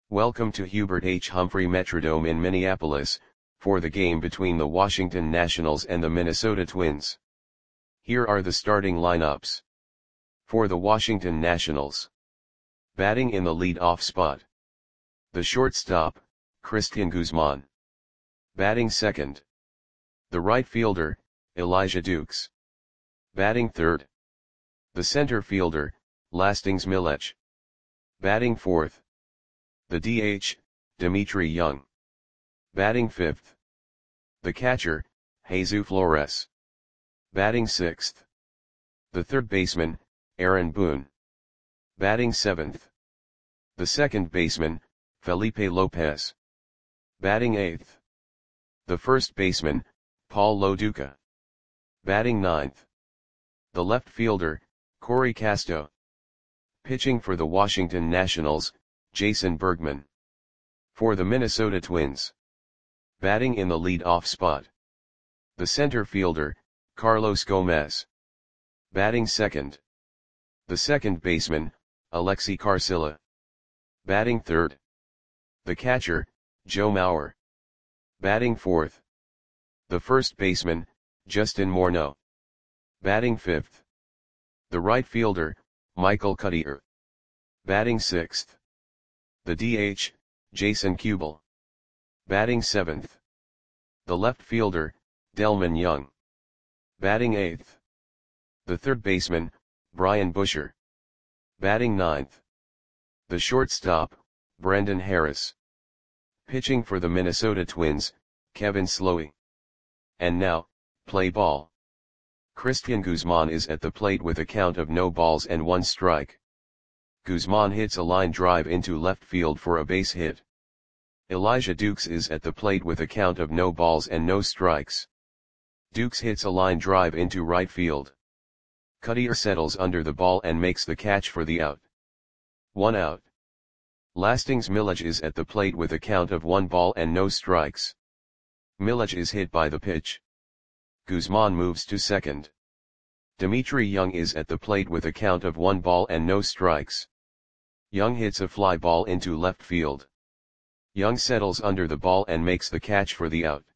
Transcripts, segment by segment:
Welcome to Hubert H. Humphrey Metrodome in Minneapolis, for the game between the Washington Nationals and the Minnesota Twins. Here are the starting lineups. For the Washington Nationals. Batting in the lead-off spot. The shortstop, Cristian Guzman. Batting second. The right fielder, Elijah Dukes. Batting third. The center fielder, Lastings Milech. Batting fourth. The DH, Dimitri Young. Batting fifth. The catcher, Jesus Flores. Batting sixth. The third baseman, Aaron Boone. Batting seventh. The second baseman, Felipe Lopez. Batting eighth. The first baseman, Paul Lo Duca. Batting ninth. The left fielder, Corey Casto. Pitching for the Washington Nationals, Jason Bergman. For the Minnesota Twins. Batting in the lead-off spot. The center fielder, Carlos Gomez. Batting second. The second baseman, Alexi Carcilla. Batting third. The catcher, Joe Mauer. Batting fourth. The first baseman, Justin Morneau. Batting fifth. The right fielder, Michael Cuddyer. Batting sixth. The DH, Jason Kubel. Batting seventh. The left fielder, Delmon Young. Batting eighth. The third baseman, Brian Busher. Batting ninth. The shortstop, Brendan Harris. Pitching for the Minnesota Twins, Kevin Slowey. And now, play ball. Cristian Guzman is at the plate with a count of no balls and 1 strike. Guzman hits a line drive into left field for a base hit. Elijah Dukes is at the plate with a count of no balls and no strikes. Dukes hits a line drive into right field. Cuddyer settles under the ball and makes the catch for the out. 1 out. Lastings Milech is at the plate with a count of 1 ball and no strikes. Milech is hit by the pitch. Guzman moves to second. Dimitri Young is at the plate with a count of 1 ball and no strikes. Young hits a fly ball into left field. Young settles under the ball and makes the catch for the out.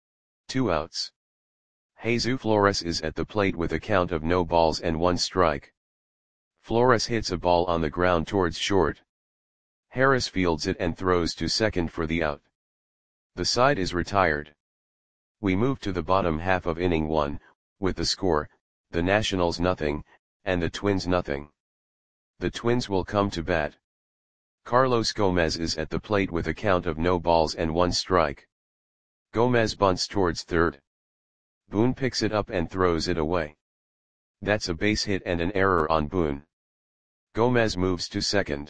2 outs. Jesus Flores is at the plate with a count of no balls and 1 strike. Flores hits a ball on the ground towards short. Harris fields it and throws to second for the out. The side is retired. We move to the bottom half of inning 1, with the score, the Nationals nothing, and the Twins nothing. The Twins will come to bat. Carlos Gomez is at the plate with a count of no balls and 1 strike. Gomez bunts towards third. Boone picks it up and throws it away. That's a base hit and an error on Boone. Gomez moves to second.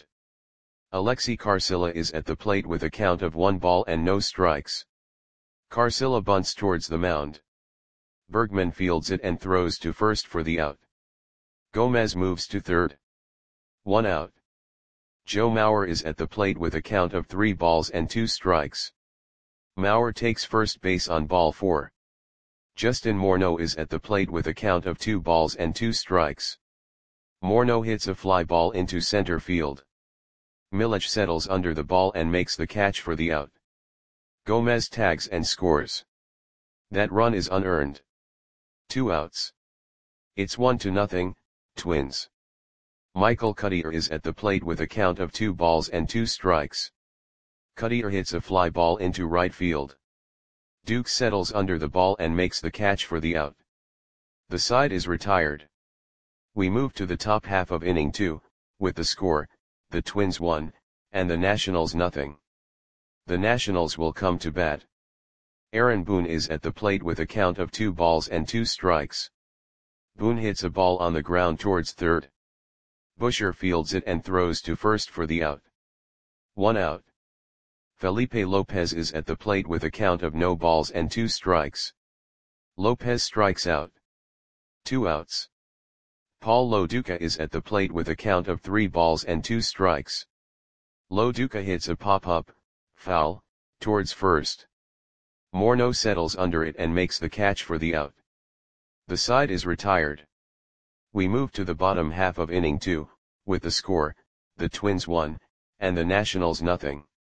Alexi Carcilla is at the plate with a count of 1 ball and no strikes. Carcilla bunts towards the mound. Bergman fields it and throws to first for the out. Gomez moves to third. 1 out. Joe Mauer is at the plate with a count of 3 balls and 2 strikes. Mauer takes first base on ball 4. Justin Morneau is at the plate with a count of 2 balls and 2 strikes. Morneau hits a fly ball into center field. Milech settles under the ball and makes the catch for the out. Gomez tags and scores. That run is unearned. 2 outs. It's 1-0, Twins. Michael Cuddyer is at the plate with a count of 2 balls and 2 strikes. Cuddyer hits a fly ball into right field. Dukes settles under the ball and makes the catch for the out. The side is retired. We move to the top half of inning 2, with the score, the Twins 1, and the Nationals nothing. The Nationals will come to bat. Aaron Boone is at the plate with a count of 2 balls and 2 strikes. Boone hits a ball on the ground towards third. Busher fields it and throws to first for the out. 1 out. Felipe Lopez is at the plate with a count of no balls and 2 strikes. Lopez strikes out. 2 outs. Paul Lo Duca is at the plate with a count of 3 balls and 2 strikes. Lo Duca hits a pop-up, foul, towards first. Morneau settles under it and makes the catch for the out. The side is retired. We move to the bottom half of inning 2, with the score, the Twins 1, and the Nationals nothing.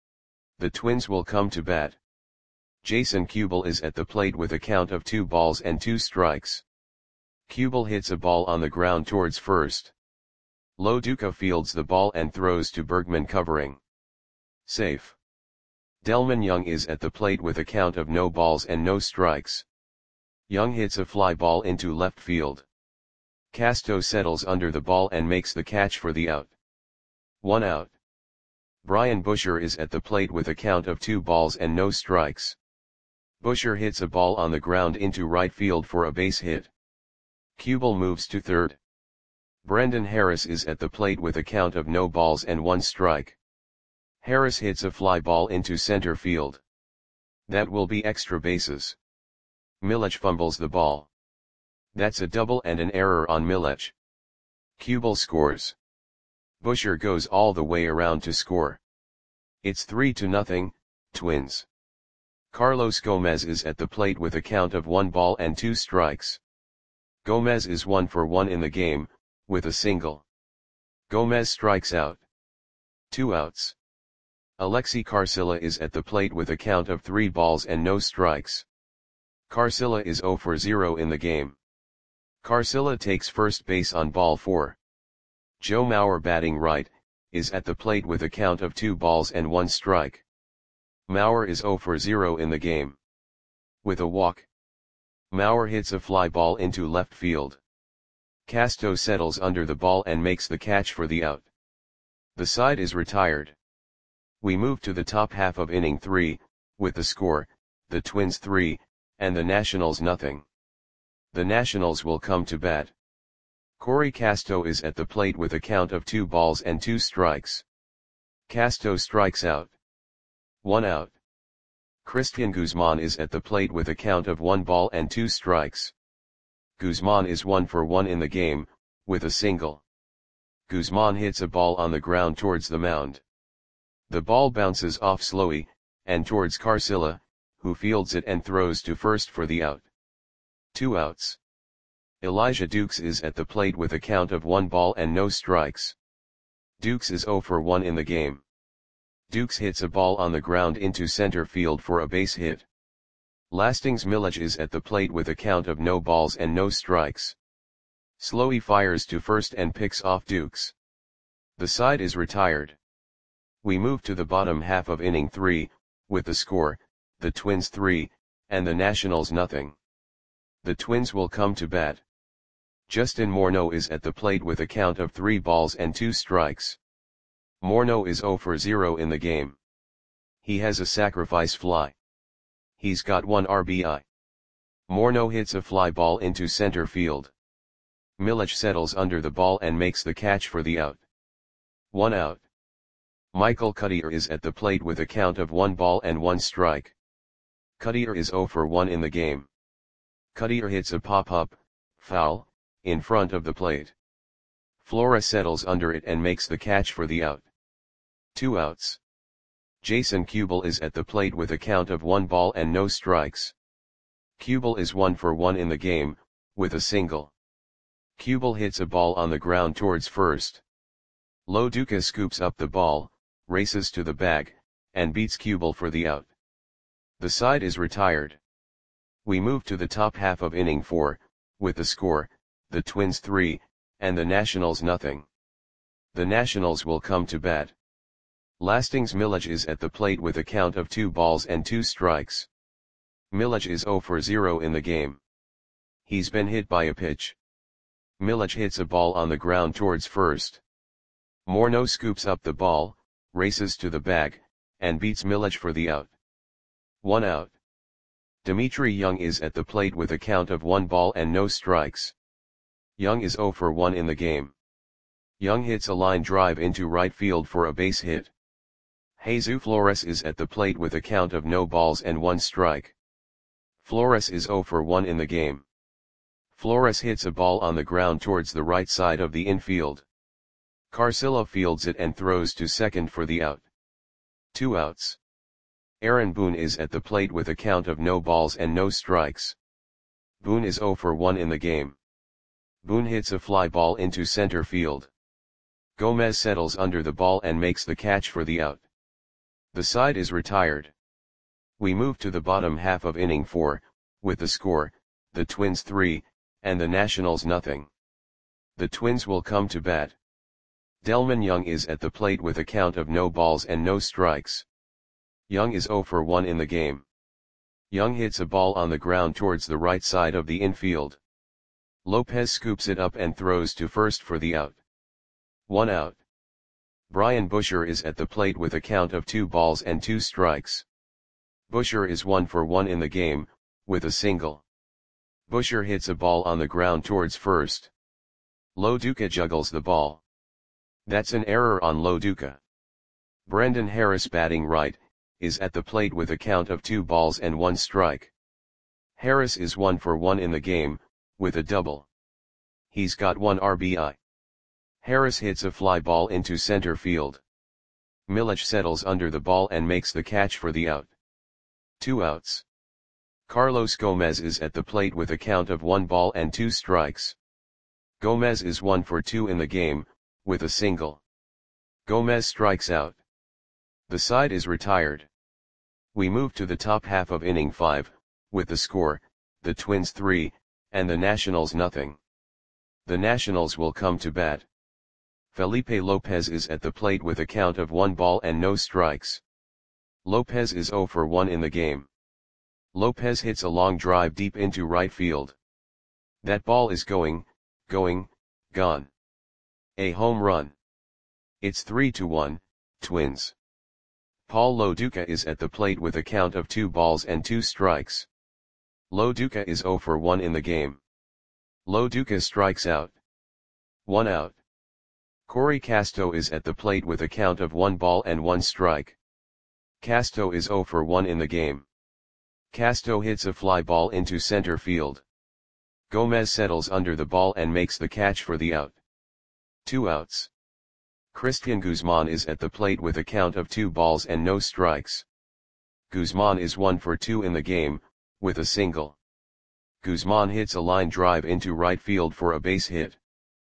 The Twins will come to bat. Jason Kubel is at the plate with a count of 2 balls and 2 strikes. Kubel hits a ball on the ground towards first. Lo Duca fields the ball and throws to Bergman covering. Safe. Delmon Young is at the plate with a count of no balls and no strikes. Young hits a fly ball into left field. Casto settles under the ball and makes the catch for the out. 1 out. Brian Busher is at the plate with a count of 2 balls and no strikes. Busher hits a ball on the ground into right field for a base hit. Kubel moves to third. Brendan Harris is at the plate with a count of no balls and 1 strike. Harris hits a fly ball into center field. That will be extra bases. Milech fumbles the ball. That's a double and an error on Milech. Kubel scores. Busher goes all the way around to score. It's 3-0, Twins. Carlos Gomez is at the plate with a count of 1 ball and 2 strikes. Gomez is 1 for 1 in the game, with a single. Gomez strikes out. 2 outs. Alexi Carcilla is at the plate with a count of 3 balls and no strikes. Carcilla is 0 for 0 in the game. Carcilla takes first base on ball 4. Joe Mauer, batting right, is at the plate with a count of 2 balls and 1 strike. Mauer is 0 for 0 in the game. With a walk. Mauer hits a fly ball into left field. Casto settles under the ball and makes the catch for the out. The side is retired. We move to the top half of inning 3, with the score, the Twins 3, and the Nationals nothing. The Nationals will come to bat. Corey Casto is at the plate with a count of 2 balls and 2 strikes. Casto strikes out. 1 out. Christian Guzman is at the plate with a count of 1 ball and 2 strikes. Guzman is 1 for 1 in the game, with a single. Guzman hits a ball on the ground towards the mound. The ball bounces off Slowey, and towards Carcilla, who fields it and throws to first for the out. 2 outs. Elijah Dukes is at the plate with a count of 1 ball and no strikes. Dukes is 0 for 1 in the game. Dukes hits a ball on the ground into center field for a base hit. Lastings Milech is at the plate with a count of no balls and no strikes. Slowey fires to first and picks off Dukes. The side is retired. We move to the bottom half of inning 3, with the score, the Twins 3, and the Nationals nothing. The Twins will come to bat. Justin Morneau is at the plate with a count of 3 balls and 2 strikes. Morneau is 0 for 0 in the game. He has a sacrifice fly. He's got 1 RBI. Morneau hits a fly ball into center field. Milech settles under the ball and makes the catch for the out. 1 out. Michael Cuddyer is at the plate with a count of 1 ball and 1 strike. Cuddyer is 0 for 1 in the game. Cuddyer hits a pop-up, foul, in front of the plate. Flora settles under it and makes the catch for the out. 2 outs. Jason Kubel is at the plate with a count of 1 ball and no strikes. Kubel is 1 for 1 in the game, with a single. Kubel hits a ball on the ground towards first. Lo Duca scoops up the ball, races to the bag, and beats Kubel for the out. The side is retired. We move to the top half of inning 4, with the score, the Twins 3, and the Nationals nothing. The Nationals will come to bat. Lastings Milech is at the plate with a count of 2 balls and 2 strikes. Milech is 0 for 0 in the game. He's been hit by a pitch. Milech hits a ball on the ground towards first. Morneau scoops up the ball, races to the bag, and beats Milech for the out. 1 out. Dimitri Young is at the plate with a count of 1 ball and no strikes. Young is 0 for 1 in the game. Young hits a line drive into right field for a base hit. Jesus Flores is at the plate with a count of no balls and 1 strike. Flores is 0 for 1 in the game. Flores hits a ball on the ground towards the right side of the infield. Carcilla fields it and throws to second for the out. 2 outs. Aaron Boone is at the plate with a count of no balls and no strikes. Boone is 0 for 1 in the game. Boone hits a fly ball into center field. Gomez settles under the ball and makes the catch for the out. The side is retired. We move to the bottom half of inning 4, with the score, the Twins 3, and the Nationals nothing. The Twins will come to bat. Delmon Young is at the plate with a count of no balls and no strikes. Young is 0 for 1 in the game. Young hits a ball on the ground towards the right side of the infield. Lopez scoops it up and throws to first for the out. 1 out. Brian Busher is at the plate with a count of 2 balls and 2 strikes. Busher is 1 for 1 in the game, with a single. Busher hits a ball on the ground towards first. Lo Duca juggles the ball. That's an error on Lo Duca. Brendan Harris, batting right, is at the plate with a count of 2 balls and 1 strike. Harris is 1 for 1 in the game, with a double. He's got 1 RBI. Harris hits a fly ball into center field. Milledge settles under the ball and makes the catch for the out. 2 outs. Carlos Gomez is at the plate with a count of 1 ball and 2 strikes. Gomez is 1 for 2 in the game, with a single. Gomez strikes out. The side is retired. We move to the top half of inning 5, with the score, the Twins 3, and the Nationals nothing. The Nationals will come to bat. Felipe Lopez is at the plate with a count of 1 ball and no strikes. Lopez is 0 for 1 in the game. Lopez hits a long drive deep into right field. That ball is gone. A home run. It's 3-1, Twins. Paul Lo Duca is at the plate with a count of 2 balls and 2 strikes. Lo Duca is 0 for 1 in the game. Lo Duca strikes out. 1 out. Corey Casto is at the plate with a count of 1 ball and 1 strike. Casto is 0 for 1 in the game. Casto hits a fly ball into center field. Gomez settles under the ball and makes the catch for the out. 2 outs. Christian Guzman is at the plate with a count of 2 balls and no strikes. Guzman is 1 for 2 in the game, with a single. Guzman hits a line drive into right field for a base hit.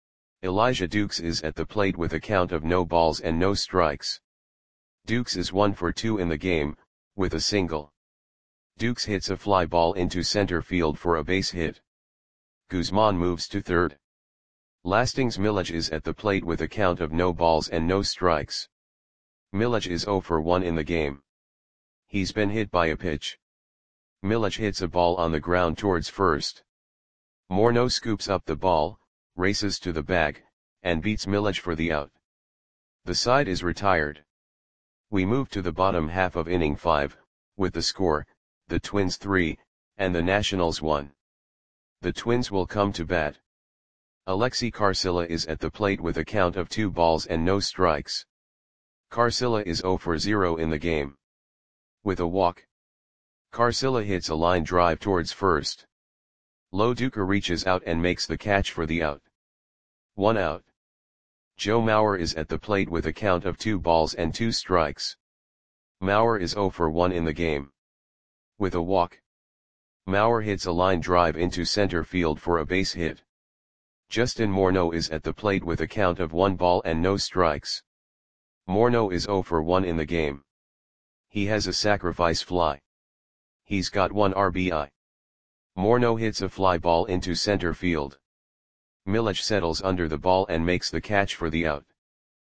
Elijah Dukes is at the plate with a count of no balls and no strikes. Dukes is 1 for 2 in the game, with a single. Dukes hits a fly ball into center field for a base hit. Guzman moves to third. Lastings Milledge is at the plate with a count of no balls and no strikes. Milledge is 0 for 1 in the game. He's been hit by a pitch. Milledge hits a ball on the ground towards first. Morneau scoops up the ball, races to the bag, and beats Milledge for the out. The side is retired. We move to the bottom half of inning 5, with the score, the Twins 3, and the Nationals 1. The Twins will come to bat. Alexi Carcilla is at the plate with a count of 2 balls and no strikes. Carcilla is 0 for 0 in the game. With a walk. Carcilla hits a line drive towards first. Lo Duca reaches out and makes the catch for the out. 1 out. Joe Mauer is at the plate with a count of 2 balls and 2 strikes. Mauer is 0 for 1 in the game. With a walk. Mauer hits a line drive into center field for a base hit. Justin Morneau is at the plate with a count of 1 ball and no strikes. Morneau is 0 for 1 in the game. He has a sacrifice fly. He's got 1 RBI. Morneau hits a fly ball into center field. Milledge settles under the ball and makes the catch for the out.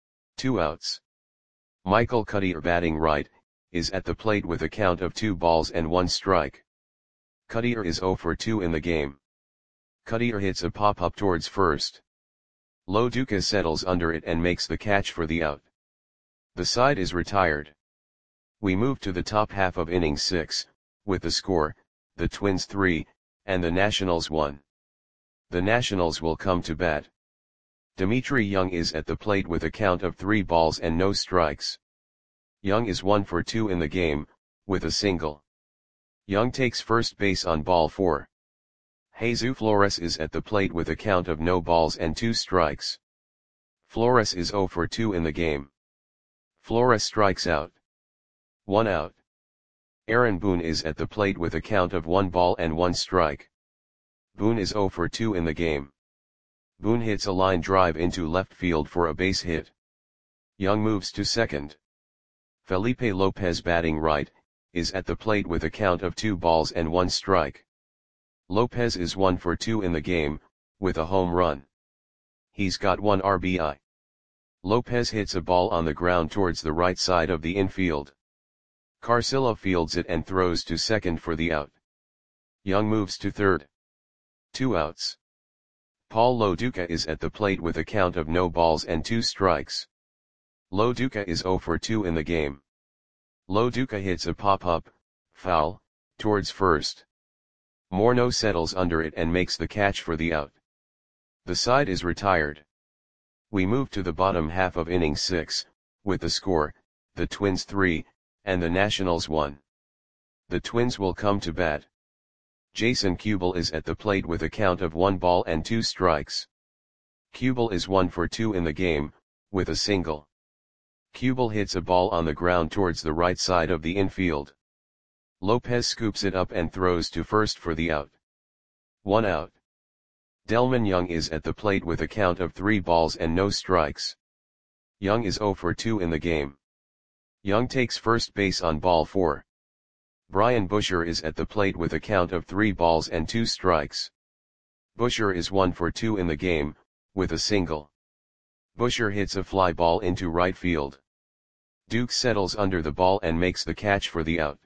2 outs. Michael Cuddyer, batting right, is at the plate with a count of 2 balls and 1 strike. Cuddyer is 0 for 2 in the game. Cuddyer hits a pop-up towards first. Lo Duca settles under it and makes the catch for the out. The side is retired. We move to the top half of inning 6, with the score, the Twins 3, and the Nationals 1. The Nationals will come to bat. Dimitri Young is at the plate with a count of 3 balls and no strikes. Young is 1 for 2 in the game, with a single. Young takes first base on ball 4. Jesus Flores is at the plate with a count of no balls and 2 strikes. Flores is 0 for 2 in the game. Flores strikes out. 1 out. Aaron Boone is at the plate with a count of 1 ball and 1 strike. Boone is 0 for 2 in the game. Boone hits a line drive into left field for a base hit. Young moves to second. Felipe Lopez batting right, is at the plate with a count of 2 balls and 1 strike. Lopez is 1 for 2 in the game, with a home run. He's got 1 RBI. Lopez hits a ball on the ground towards the right side of the infield. Carcillo fields it and throws to second for the out. Young moves to third. 2 outs. Paul Lo Duca is at the plate with a count of no balls and 2 strikes. Lo Duca is 0 for 2 in the game. Lo Duca hits a pop-up, foul, towards first. Morneau settles under it and makes the catch for the out. The side is retired. We move to the bottom half of inning 6, with the score, the Twins 3, and the Nationals 1. The Twins will come to bat. Jason Kubel is at the plate with a count of 1 ball and 2 strikes. Kubel is 1 for 2 in the game, with a single. Kubel hits a ball on the ground towards the right side of the infield. Lopez scoops it up and throws to first for the out. 1 out. Delmon Young is at the plate with a count of 3 balls and no strikes. Young is 0 for 2 in the game. Young takes first base on ball 4. Brian Busher is at the plate with a count of 3 balls and 2 strikes. Busher is 1 for 2 in the game, with a single. Busher hits a fly ball into right field. Duke settles under the ball and makes the catch for the out.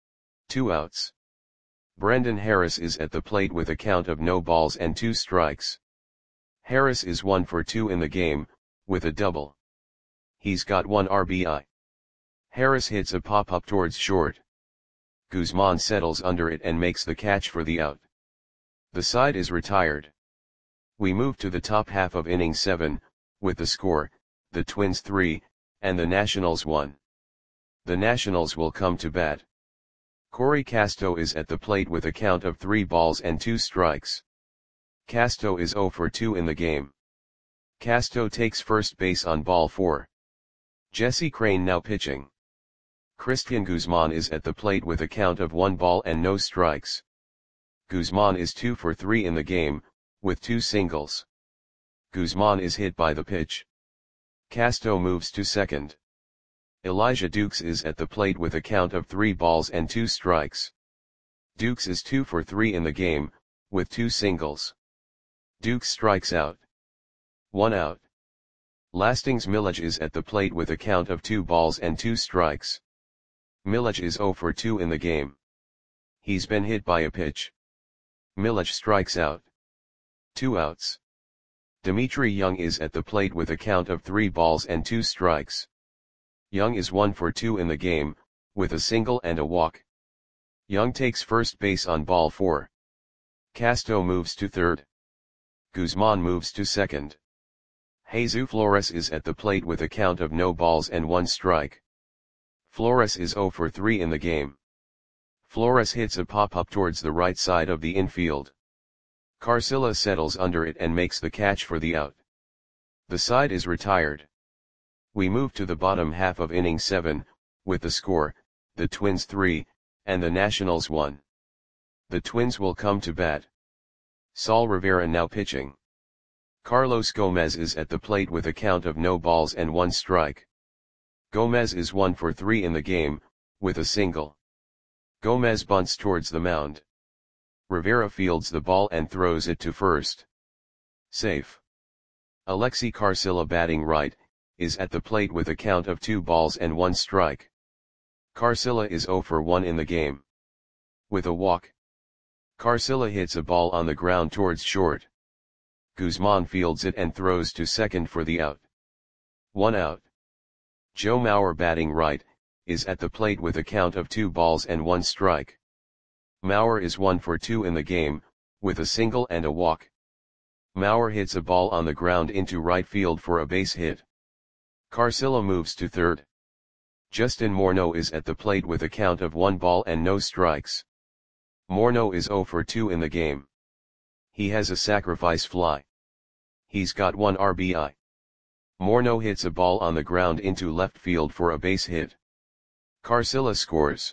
2 outs. Brendan Harris is at the plate with a count of no balls and 2 strikes. Harris is 1 for 2 in the game, with a double. He's got 1 RBI. Harris hits a pop-up towards short. Guzman settles under it and makes the catch for the out. The side is retired. We move to the top half of inning 7, with the score, the Twins 3, and the Nationals 1. The Nationals will come to bat. Corey Casto is at the plate with a count of 3 balls and 2 strikes. Casto is 0 for 2 in the game. Casto takes first base on ball 4. Jesse Crain now pitching. Christian Guzman is at the plate with a count of 1 ball and no strikes. Guzman is 2 for 3 in the game, with 2 singles. Guzman is hit by the pitch. Casto moves to second. Elijah Dukes is at the plate with a count of 3 balls and 2 strikes. Dukes is 2 for 3 in the game, with 2 singles. Dukes strikes out. 1 out. Lastings Milledge is at the plate with a count of 2 balls and 2 strikes. Milledge is 0 for 2 in the game. He's been hit by a pitch. Milledge strikes out. 2 outs. Dimitri Young is at the plate with a count of 3 balls and 2 strikes. Young is 1 for 2 in the game, with a single and a walk. Young takes first base on ball 4. Casto moves to third. Guzman moves to second. Jesus Flores is at the plate with a count of no balls and 1 strike. Flores is 0 for 3 in the game. Flores hits a pop-up towards the right side of the infield. Carcillo settles under it and makes the catch for the out. The side is retired. We move to the bottom half of inning 7, with the score, the Twins 3, and the Nationals 1. The Twins will come to bat. Saul Rivera now pitching. Carlos Gomez is at the plate with a count of no balls and 1 strike. Gomez is 1 for 3 in the game, with a single. Gomez bunts towards the mound. Rivera fields the ball and throws it to first. Safe. Alexi Carcillo batting right, is at the plate with a count of 2 balls and 1 strike. Carcillo is 0 for 1 in the game. With a walk. Carcillo hits a ball on the ground towards short. Guzman fields it and throws to second for the out. 1 out. Joe Mauer batting right, is at the plate with a count of 2 balls and 1 strike. Mauer is 1 for 2 in the game, with a single and a walk. Mauer hits a ball on the ground into right field for a base hit. Carcillo moves to third. Justin Morneau is at the plate with a count of 1 ball and no strikes. Morneau is 0 for 2 in the game. He has a sacrifice fly. He's got 1 RBI. Morneau hits a ball on the ground into left field for a base hit. Carcillo scores.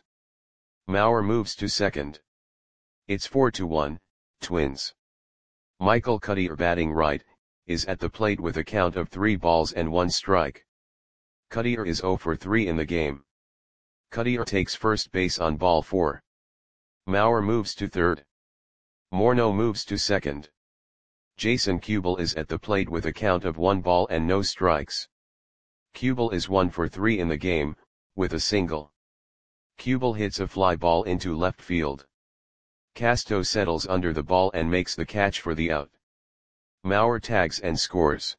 Mauer moves to second. It's 4-1, Twins. Michael Cuddyer batting right, is at the plate with a count of 3 balls and 1 strike. Cuddyer is 0 for 3 in the game. Cutter takes first base on ball 4. Maurer moves to third. Morneau moves to second. Jason Kubel is at the plate with a count of 1 ball and no strikes. Kubel is 1 for 3 in the game, with a single. Kubel hits a fly ball into left field. Casto settles under the ball and makes the catch for the out. Maurer tags and scores.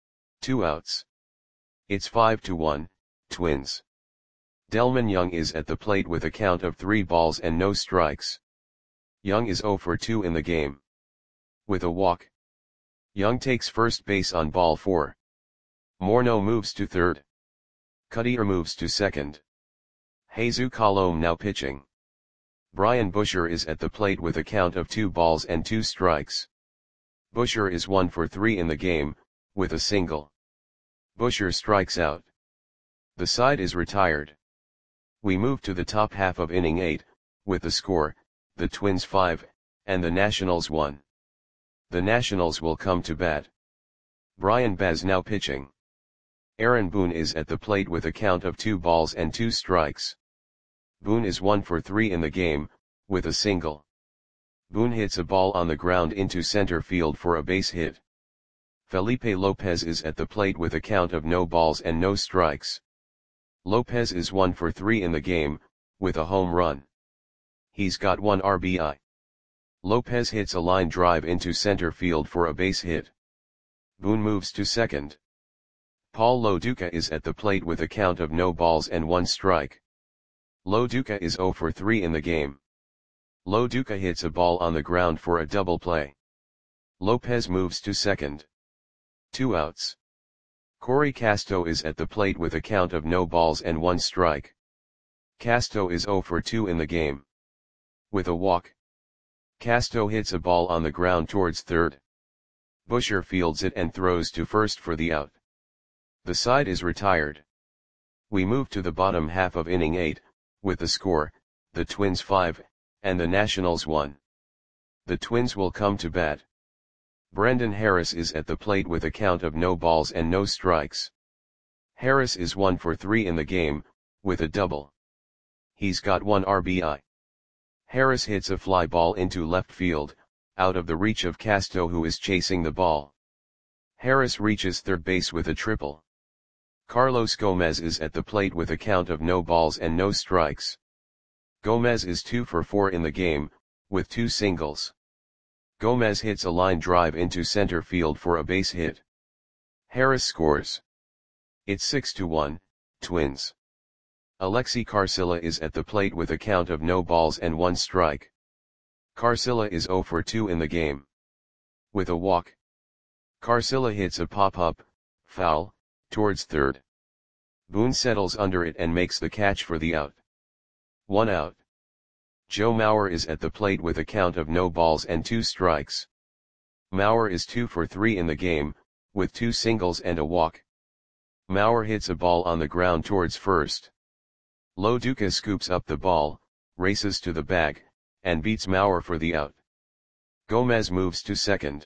2 outs. It's 5-1, Twins. Delmon Young is at the plate with a count of 3 balls and no strikes. Young is 0 for 2 in the game. With a walk. Young takes first base on ball 4. Morneau moves to third. Cutter moves to second. Jesus Colome now pitching. Brian Busher is at the plate with a count of 2 balls and 2 strikes. Busher is 1 for 3 in the game, with a single. Busher strikes out. The side is retired. We move to the top half of inning 8, with the score, the Twins 5, and the Nationals 1. The Nationals will come to bat. Brian Baz now pitching. Aaron Boone is at the plate with a count of 2 balls and 2 strikes. Boone is 1 for 3 in the game, with a single. Boone hits a ball on the ground into center field for a base hit. Felipe Lopez is at the plate with a count of no balls and no strikes. Lopez is 1 for 3 in the game, with a home run. He's got 1 RBI. Lopez hits a line drive into center field for a base hit. Boone moves to second. Paul Lo Duca is at the plate with a count of no balls and 1 strike. Lo Duca is 0 for 3 in the game. Lo Duca hits a ball on the ground for a double play. Lopez moves to second. 2 outs. Corey Casto is at the plate with a count of no balls and 1 strike. Casto is 0 for 2 in the game. With a walk. Casto hits a ball on the ground towards third. Busher fields it and throws to first for the out. The side is retired. We move to the bottom half of inning 8, with the score, the Twins 5, and the Nationals 1. The Twins will come to bat. Brendan Harris is at the plate with a count of no balls and no strikes. Harris is 1 for 3 in the game, with a double. He's got 1 RBI. Harris hits a fly ball into left field, out of the reach of Casto who is chasing the ball. Harris reaches third base with a triple. Carlos Gomez is at the plate with a count of no balls and no strikes. Gomez is 2 for 4 in the game, with 2 singles. Gomez hits a line drive into center field for a base hit. Harris scores. It's 6-1, Twins. Alexi Carcilla is at the plate with a count of no balls and 1 strike. Carcilla is 0 for 2 in the game. With a walk. Carcilla hits a pop-up, foul, towards third. Boone settles under it and makes the catch for the out. 1 out. Joe Mauer is at the plate with a count of no balls and 2 strikes. Mauer is 2 for 3 in the game, with 2 singles and a walk. Mauer hits a ball on the ground towards first. Lo Duca scoops up the ball, races to the bag, and beats Mauer for the out. Gomez moves to second.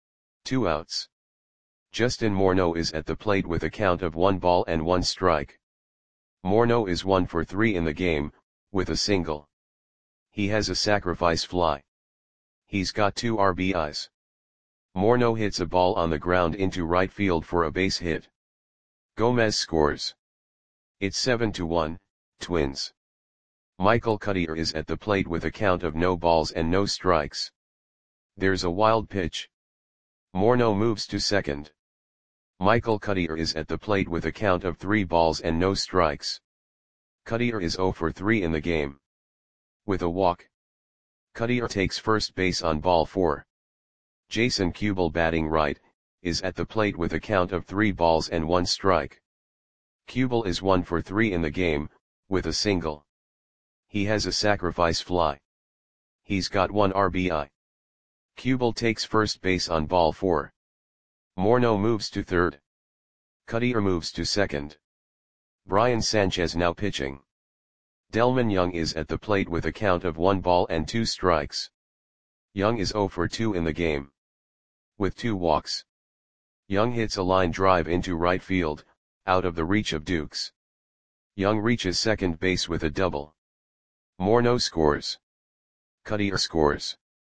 2 outs. Justin Morneau is at the plate with a count of 1 ball and 1 strike. Morneau is 1 for 3 in the game, with a single. He has a sacrifice fly. He's got 2 RBIs. Morneau hits a ball on the ground into right field for a base hit. Gomez scores. It's 7-1, Twins. Michael Cutter is at the plate with a count of no balls and no strikes. There's a wild pitch. Morneau moves to second. Michael Cutter is at the plate with a count of 3 balls and no strikes. Cutter is 0 for 3 in the game. With a walk. Cutter takes first base on ball 4. Jason Kubel, batting right, is at the plate with a count of 3 balls and 1 strike. Kubel is 1 for 3 in the game, with a single. He has a sacrifice fly. He's got 1 RBI. Kubel takes first base on ball 4. Morneau moves to third. Cutter moves to second. Brian Sanchez now pitching. Delmon Young is at the plate with a count of 1 ball and 2 strikes. Young is 0 for 2 in the game. With 2 walks. Young hits a line drive into right field, out of the reach of Dukes. Young reaches second base with a double. Morneau scores. Cuttier scores.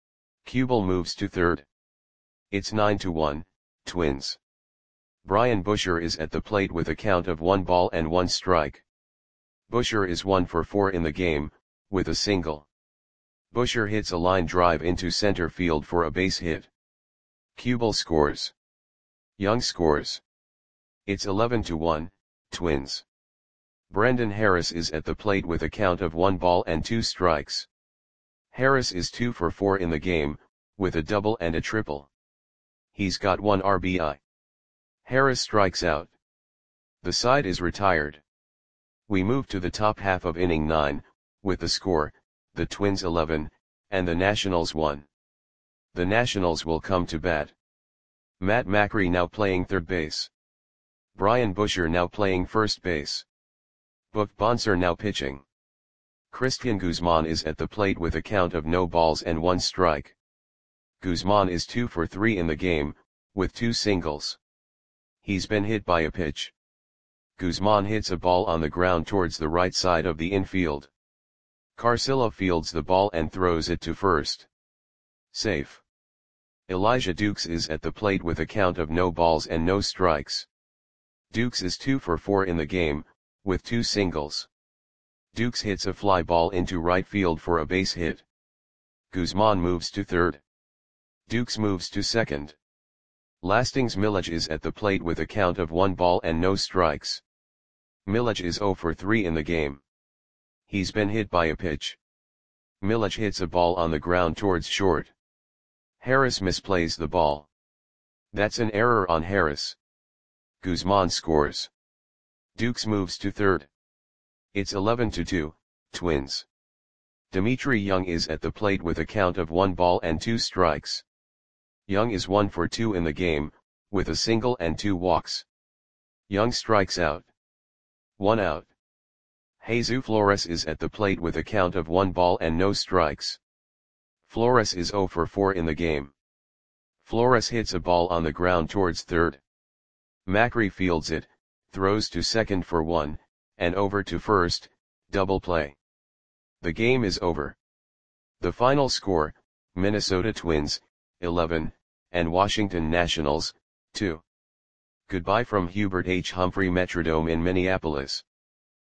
Kubel moves to third. It's 9-1, Twins. Brian Busher is at the plate with a count of 1 ball and 1 strike. Busher is 1 for 4 in the game, with a single. Busher hits a line drive into center field for a base hit. Kubel scores. Young scores. It's 11-1, Twins. Brendan Harris is at the plate with a count of 1 ball and 2 strikes. Harris is 2 for 4 in the game, with a double and a triple. He's got 1 RBI. Harris strikes out. The side is retired. We move to the top half of inning 9, with the score, the Twins 11, and the Nationals 1. The Nationals will come to bat. Matt Macri now playing third base. Brian Busher now playing first base. Buck Bonser now pitching. Christian Guzman is at the plate with a count of no balls and 1 strike. Guzman is 2 for 3 in the game, with 2 singles. He's been hit by a pitch. Guzman hits a ball on the ground towards the right side of the infield. Carcillo fields the ball and throws it to first. Safe. Elijah Dukes is at the plate with a count of no balls and no strikes. Dukes is 2 for 4 in the game, with 2 singles. Dukes hits a fly ball into right field for a base hit. Guzman moves to third. Dukes moves to second. Lastings Milledge is at the plate with a count of 1 ball and no strikes. Milledge is 0 for 3 in the game. He's been hit by a pitch. Milledge hits a ball on the ground towards short. Harris misplays the ball. That's an error on Harris. Guzman scores. Dukes moves to third. It's 11-2, Twins. Dimitri Young is at the plate with a count of 1 ball and 2 strikes. Young is 1 for 2 in the game, with a single and 2 walks. Young strikes out. 1 out. Jesus Flores is at the plate with a count of 1 ball and no strikes. Flores is 0 for 4 in the game. Flores hits a ball on the ground towards third. Macri fields it, throws to second for 1, and over to first, double play. The game is over. The final score, Minnesota Twins, 11, and Washington Nationals, 2. Goodbye from Hubert H. Humphrey Metrodome in Minneapolis.